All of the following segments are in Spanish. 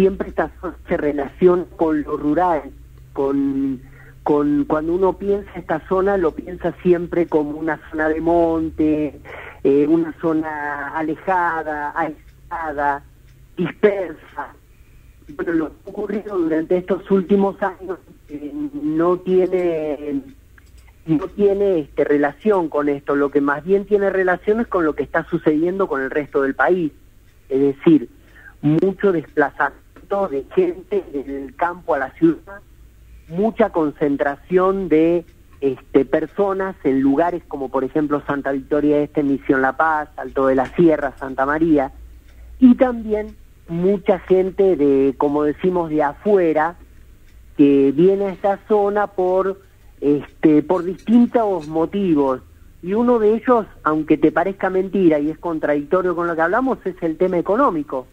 siempre esta zona se relaciona con lo rural, con cuando uno piensa esta zona, lo piensa siempre como una zona de monte, una zona alejada, aislada, dispersa. Bueno, lo que ha ocurrido durante estos últimos años no tiene relación con esto. Lo que más bien tiene relación es con lo que está sucediendo con el resto del país. Es decir, mucho desplazamiento de gente del campo a la ciudad, mucha concentración de personas en lugares como por ejemplo Santa Victoria Este, Misión La Paz, Alto de la Sierra, Santa María, y también mucha gente de, como decimos, de afuera, que viene a esta zona por distintos motivos, y uno de ellos, aunque te parezca mentira y es contradictorio con lo que hablamos, es el tema económico.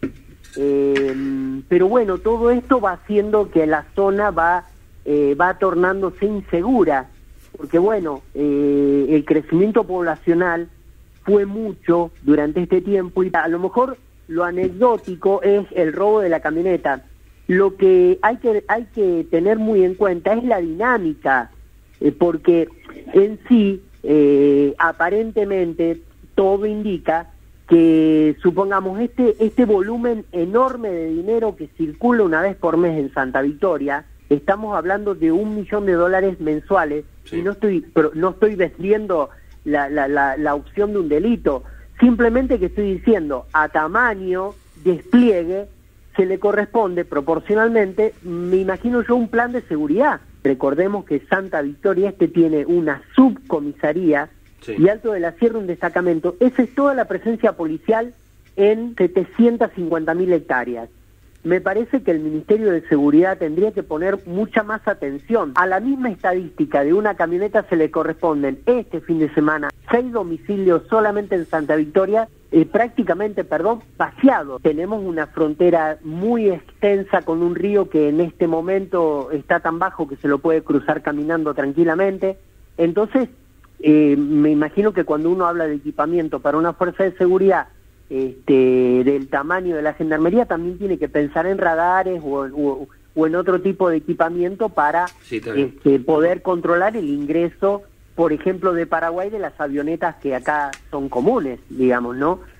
Pero bueno, todo esto va haciendo que la zona va tornándose insegura, porque bueno, el crecimiento poblacional fue mucho durante este tiempo, y a lo mejor lo anecdótico es el robo de la camioneta. Lo que hay que tener muy en cuenta es la dinámica, porque en sí, aparentemente, todo indica que, supongamos, este volumen enorme de dinero que circula una vez por mes en Santa Victoria, estamos hablando de $1 millón mensuales, sí. Y no estoy desviando la opción de un delito, simplemente que estoy diciendo, a tamaño, despliegue, se le corresponde proporcionalmente, me imagino yo, un plan de seguridad. Recordemos que Santa Victoria Este tiene una subcomisaría, sí, y Alto de la Sierra un destacamento. Esa es toda la presencia policial en 750.000 hectáreas. Me parece que el Ministerio de Seguridad tendría que poner mucha más atención. A la misma estadística de una camioneta se le corresponden este fin de semana 6 domicilios solamente en Santa Victoria, vaciados. Tenemos una frontera muy extensa con un río que en este momento está tan bajo que se lo puede cruzar caminando tranquilamente. Entonces, me imagino que cuando uno habla de equipamiento para una fuerza de seguridad del tamaño de la Gendarmería, también tiene que pensar en radares o en otro tipo de equipamiento para poder controlar el ingreso, por ejemplo, de Paraguay, de las avionetas que acá son comunes, digamos, ¿no?